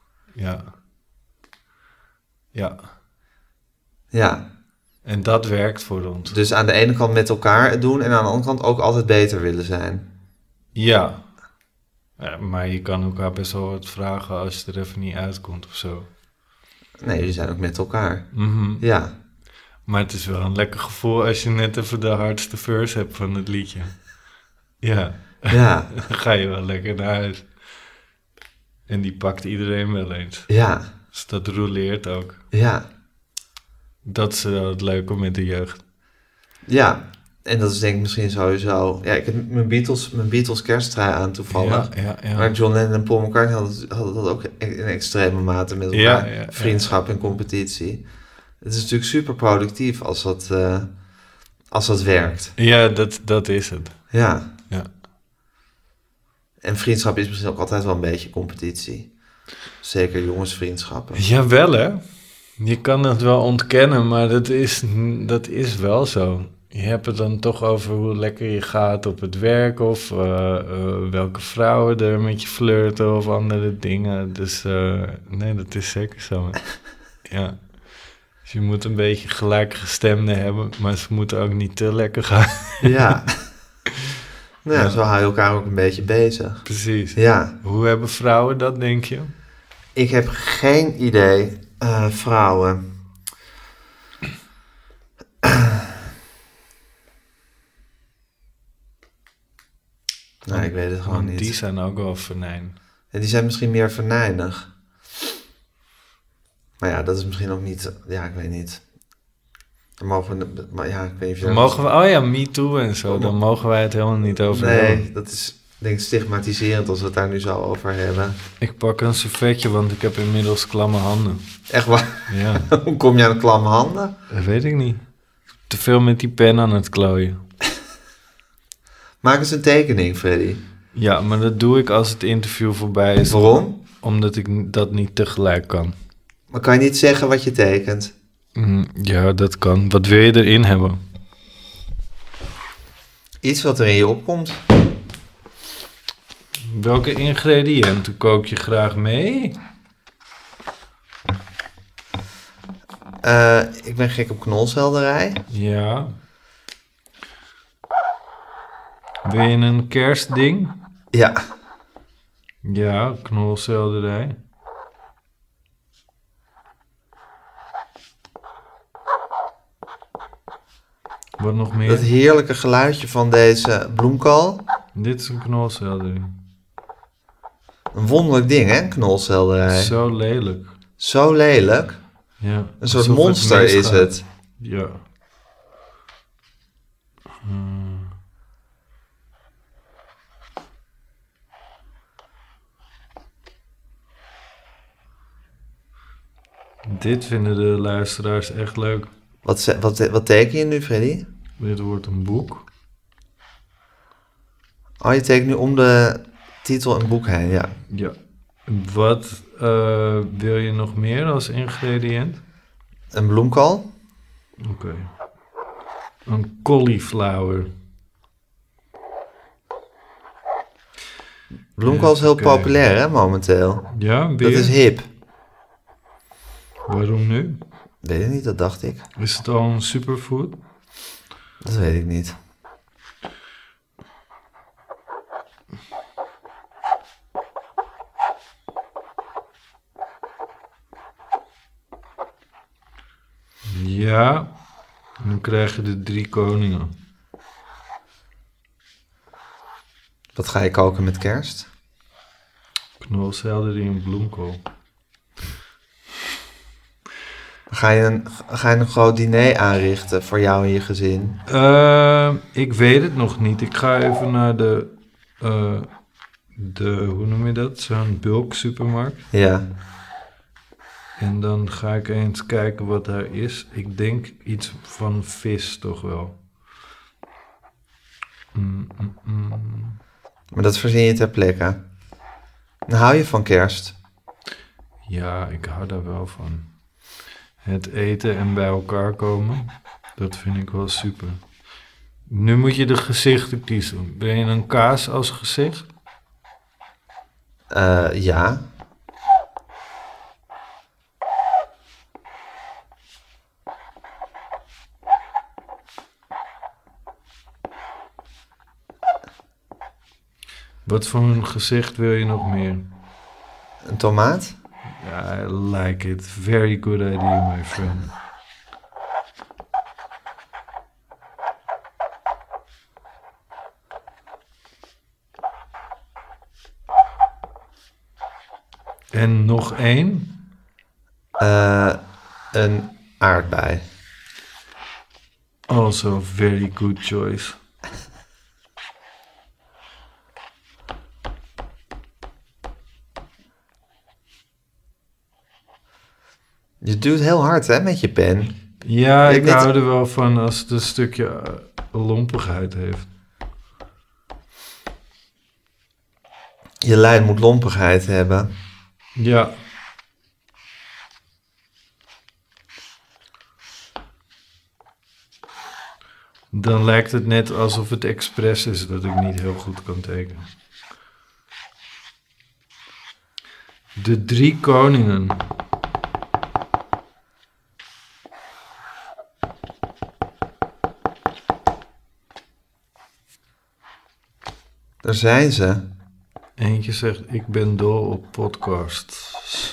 Ja. En dat werkt voor ons. Dus aan de ene kant met elkaar het doen en aan de andere kant ook altijd beter willen zijn. Ja. Maar je kan elkaar best wel wat vragen als je er even niet uitkomt of zo. Nee, jullie zijn ook met elkaar. Mm-hmm. Ja. Maar het is wel een lekker gevoel als je net even de hardste verse hebt van het liedje. Ja. Ja. Dan ga je wel lekker naar huis. En die pakt iedereen wel eens. Ja. Dus dat roleert ook. Ja. Dat is wel het leuke met de jeugd. Ja. En dat is denk ik misschien sowieso... Ja, ik heb mijn Beatles kersttrui aan toevallig. Ja. Maar John Lennon en Paul McCartney hadden dat ook in extreme mate met elkaar. Ja. Vriendschap en competitie. Het is natuurlijk super productief als dat werkt. Ja, dat is het. Ja. Ja. En vriendschap is misschien ook altijd wel een beetje competitie. Zeker jongensvriendschappen. Jawel, hè. Je kan het wel ontkennen, maar dat is wel zo. Je hebt het dan toch over hoe lekker je gaat op het werk... of welke vrouwen er met je flirten of andere dingen. Dus nee, dat is zeker zo. Ja. Dus je moet een beetje gelijkgestemde hebben... maar ze moeten ook niet te lekker gaan. Ja. Nou ja, zo hou je elkaar ook een beetje bezig. Precies. Ja. Hoe hebben vrouwen dat, denk je? Ik heb geen idee. Vrouwen... Nou, ik weet het gewoon niet. Die zijn ook wel venijn. En die zijn misschien meer venijnig. Maar ja, dat is misschien ook niet... Ja, ik weet niet. Dan mogen we... Maar ja, ik weet niet of je... Mogen we... Oh ja, Me Too en zo. Dan mogen wij het helemaal niet over Nee, hebben. dat is denk ik stigmatiserend als we het daar nu zo over hebben. Ik pak een servetje, want ik heb inmiddels klamme handen. Echt waar? Ja. Hoe kom je aan klamme handen? Dat weet ik niet. Te veel met die pen aan het klooien. Maak eens een tekening, Freddy. Ja, maar dat doe ik als het interview voorbij is. Waarom? Omdat ik dat niet tegelijk kan. Maar kan je niet zeggen wat je tekent? Ja, dat kan. Wat wil je erin hebben? Iets wat er in je opkomt. Welke ingrediënten kook je graag mee? Ik ben gek op knolselderij. Ja. Wil je een kerstding? Ja. Ja, knolselderij. Wat nog meer? Dat heerlijke geluidje van deze bloemkool. Dit is een knolselderij. Een wonderlijk ding, hè? Knolselderij. Zo lelijk. Zo lelijk. Ja. Een soort Alsof het monster is misgaat. het. Ja. Dit vinden de luisteraars echt leuk. Wat teken je nu, Freddy? Dit wordt een boek. Oh, je tekent nu om de titel een boek heen, ja. Ja. Wat wil je nog meer als ingrediënt? Een bloemkool. Oké. Een cauliflower. Bloemkool is heel Oké. populair, hè, momenteel. Ja, Dat weer? is hip. Waarom nu? Weet ik niet, dat dacht ik. Is het al een superfood? Dat weet ik niet. Ja. Dan krijg je de 3 koningen. Wat ga je koken met kerst? Knolselderie en bloemkool. Ga je een groot diner aanrichten voor jou en je gezin? Ik weet het nog niet. Ik ga even naar de hoe noem je dat? Zo'n bulk supermarkt. Ja. En dan ga ik eens kijken wat daar is. Ik denk iets van vis toch wel. Maar dat verzin je ter plekke. Dan hou je van kerst. Ja, ik hou daar wel van. Het eten en bij elkaar komen, dat vind ik wel super. Nu moet je de gezichten kiezen. Ben je een kaas als gezicht? Ja. Wat voor een gezicht wil je nog meer? Een tomaat? I like it. Very good idea, my friend. En nog één? Een aardbei. Also very good choice. Je doet heel hard, hè, met je pen. Ja, ik hou er wel van als het een stukje lompigheid heeft. Je lijn moet lompigheid hebben. Ja. Dan lijkt het net alsof het expres is dat ik niet heel goed kan tekenen. De 3 koningen. Daar zijn ze. Eentje zegt, ik ben dol op podcasts.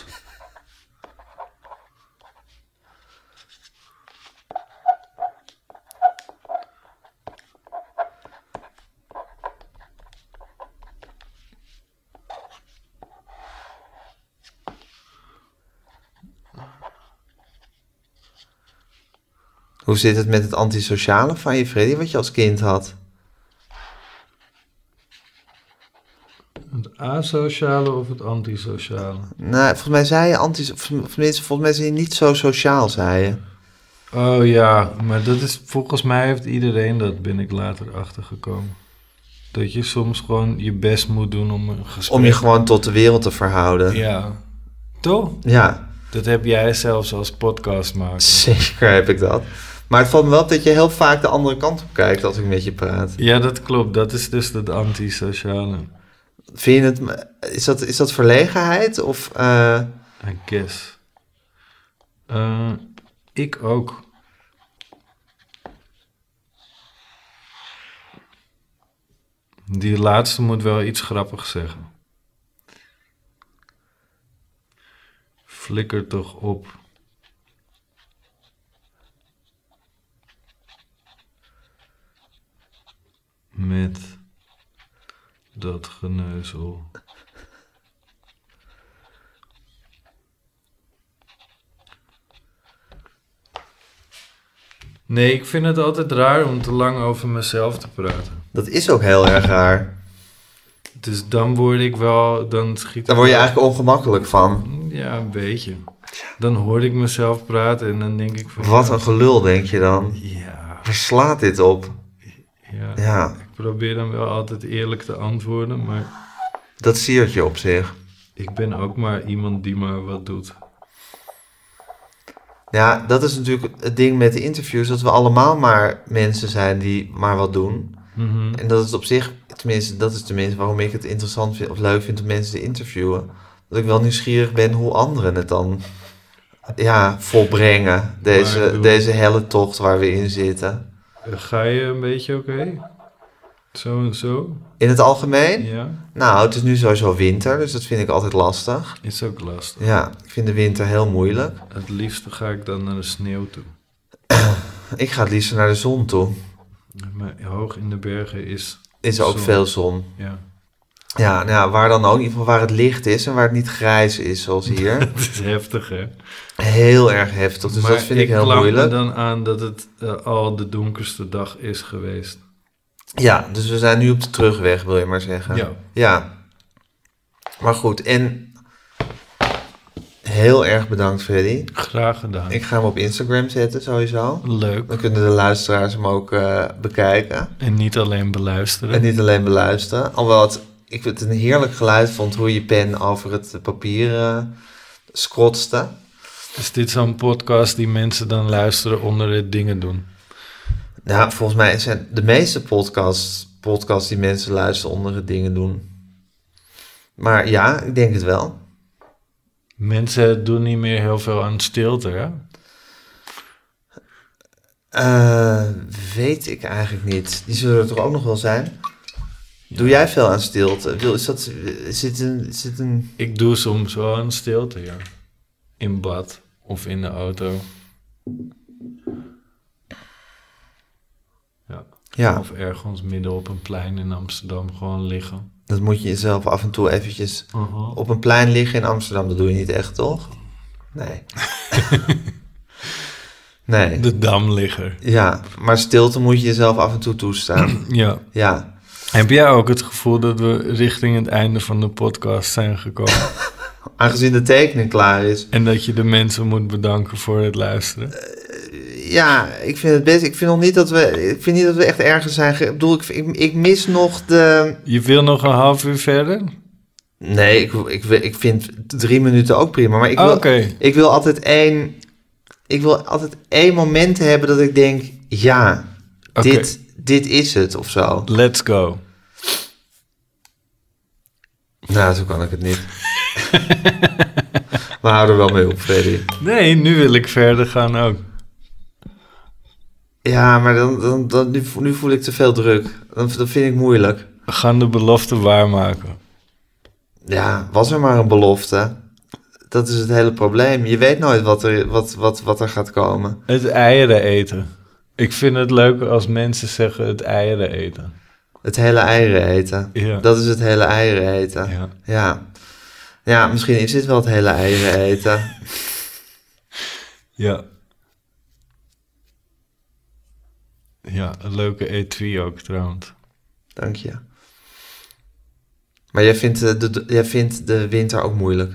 Hoe zit het met het antisociale van je, Freddy, wat je als kind had? Het asociale of het antisociale? Nou, volgens mij zei je volgens mij zei je niet zo sociaal, zei je. Oh ja, maar dat is, volgens mij heeft iedereen dat, ben ik later achtergekomen. Dat je soms gewoon je best moet doen om een gesprek... Om je gewoon tot de wereld te verhouden. Ja. Toch? Ja. Dat heb jij zelfs als podcastmaker. Zeker heb ik dat. Maar het valt me wel op dat je heel vaak de andere kant op kijkt als ik met je praat. Ja, dat klopt. Dat is dus het antisociale. Vind je het... Is dat verlegenheid of... I guess. Ik ook. Die laatste moet wel iets grappigs zeggen. Flikker toch op. Met dat geneuzel. Nee, ik vind het altijd raar om te lang over mezelf te praten. Dat is ook heel erg raar. Dus dan word ik wel... Dan schiet Daar word je eigenlijk ongemakkelijk van. Ja, een beetje. Dan hoor ik mezelf praten en dan denk ik van... Wat een gelul, denk je dan. Ja. Waar slaat dit op? Ja. Ik probeer dan wel altijd eerlijk te antwoorden, maar... Dat siert je op zich. Ik ben ook maar iemand die maar wat doet. Ja, dat is natuurlijk het ding met de interviews, dat we allemaal maar mensen zijn die maar wat doen. Mm-hmm. En dat is op zich, tenminste, dat is tenminste waarom ik het interessant vind of leuk vind om mensen te interviewen. Dat ik wel nieuwsgierig ben hoe anderen het dan volbrengen. Deze helle tocht waar we in zitten. Ga je een beetje oké? Zo en zo? In het algemeen? Ja. Nou, het is nu sowieso winter, dus dat vind ik altijd lastig. Is ook lastig. Ja, ik vind de winter heel moeilijk. Het liefste ga ik dan naar de sneeuw toe. Ik ga het liefst naar de zon toe. Maar hoog in de bergen is Is er ook zon. veel zon. Ja. Ja, nou ja, waar dan ook. In ieder geval waar het licht is en waar het niet grijs is, zoals hier. Het is heftig, hè? Heel erg heftig, dus maar dat vind ik heel moeilijk. ik klamp me dan aan dat het al de donkerste dag is geweest. Ja, dus we zijn nu op de terugweg, wil je maar zeggen. Ja. Ja. Maar goed, en heel erg bedankt, Freddy. Graag gedaan. Ik ga hem op Instagram zetten, sowieso. Leuk. Dan kunnen de luisteraars hem ook bekijken. En niet alleen beluisteren. En niet alleen beluisteren. Alhoewel ik het een heerlijk geluid vond hoe je pen over het papier scrotste. Is dit zo'n podcast die mensen dan luisteren onder het dingen doen? Nou, volgens mij zijn de meeste podcasts die mensen luisteren onder het dingen doen. Maar ja, ik denk het wel. Mensen doen niet meer heel veel aan stilte, hè? Weet ik eigenlijk niet. Die zullen er toch ook nog wel zijn? Doe jij veel aan stilte? Is dit een... Ik doe soms wel aan stilte, ja. In bad of in de auto. Ja. Of ergens midden op een plein in Amsterdam gewoon liggen. Dat moet je jezelf af en toe eventjes op een plein liggen in Amsterdam. Dat doe je niet echt, toch? Nee. Nee. De damligger. Ja, maar stilte moet je jezelf af en toe toestaan. Ja. Ja. Heb jij ook het gevoel dat we richting het einde van de podcast zijn gekomen? Aangezien de tekening klaar is. En dat je de mensen moet bedanken voor het luisteren? Ja, ik vind het best. Ik vind niet dat we echt ergens zijn. Ik bedoel, ik mis nog de... Je wil nog een half uur verder? Nee, ik vind 3 minuten ook prima. Maar ik wil altijd één moment hebben dat ik denk... Ja, dit is het of zo. Let's go. Nou, zo kan ik het niet. We houden er wel mee op, Freddy. Nee, nu wil ik verder gaan ook. Ja, maar nu voel ik te veel druk. Dat vind ik moeilijk. We gaan de belofte waarmaken. Ja, was er maar een belofte. Dat is het hele probleem. Je weet nooit wat er gaat komen. Het eieren eten. Ik vind het leuk als mensen zeggen het eieren eten. Het hele eieren eten. Ja. Dat is het hele eieren eten. Ja. Ja. Ja, misschien is dit wel het hele eieren eten. Ja. Ja, een leuke etui ook trouwens. Dank je. Maar jij vindt de winter ook moeilijk?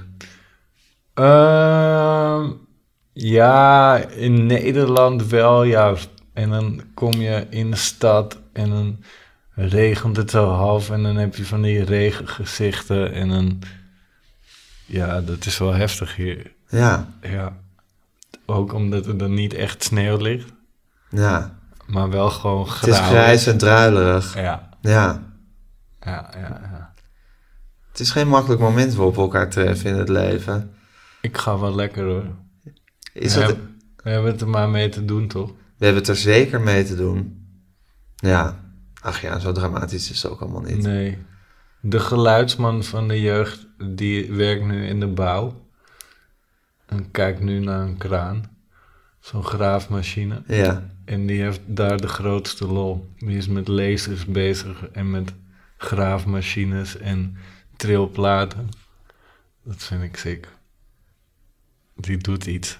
Ja, in Nederland wel juist. En dan kom je in de stad en dan regent het zo half en dan heb je van die regengezichten en dan... Ja, dat is wel heftig hier. Ja. Ja. Ook omdat er dan niet echt sneeuw ligt. Ja. Maar wel gewoon grauw. Het is grijs en druilerig. Ja. Ja. Ja. Het is geen makkelijk moment waarop we elkaar treffen in het leven. Ik ga wel lekker hoor. We hebben het er maar mee te doen, toch? We hebben het er zeker mee te doen. Ja. Ach ja, zo dramatisch is het ook allemaal niet. Nee. De geluidsman van de jeugd, die werkt nu in de bouw. En kijkt nu naar een kraan. Zo'n graafmachine. Ja. En die heeft daar de grootste lol. Die is met lasers bezig en met graafmachines en trilplaten. Dat vind ik sick. Die doet iets.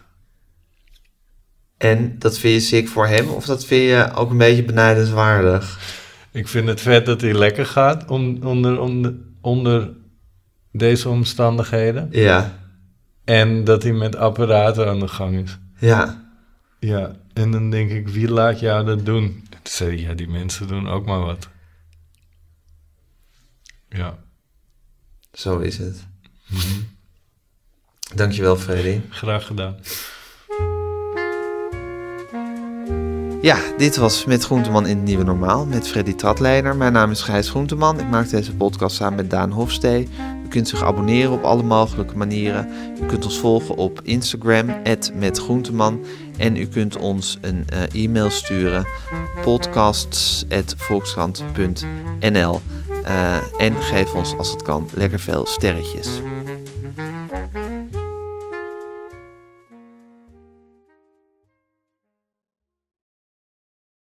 En dat vind je sick voor hem? Of dat vind je ook een beetje benijdenswaardig? Ik vind het vet dat hij lekker gaat onder deze omstandigheden. Ja. En dat hij met apparaten aan de gang is. Ja. Ja, en dan denk ik, wie laat jou dat doen? Toen zei hij, ja, die mensen doen ook maar wat. Ja. Zo is het. Dankjewel, Freddy. Graag gedaan. Ja, dit was Met Groenteman in het Nieuwe Normaal met Freddy Tratleiner. Mijn naam is Gijs Groenteman. Ik maak deze podcast samen met Daan Hofstee. U kunt zich abonneren op alle mogelijke manieren. U kunt ons volgen op Instagram, @metgroenteman. En u kunt ons een e-mail sturen, podcasts@volkskrant.nl. En geef ons, als het kan, lekker veel sterretjes.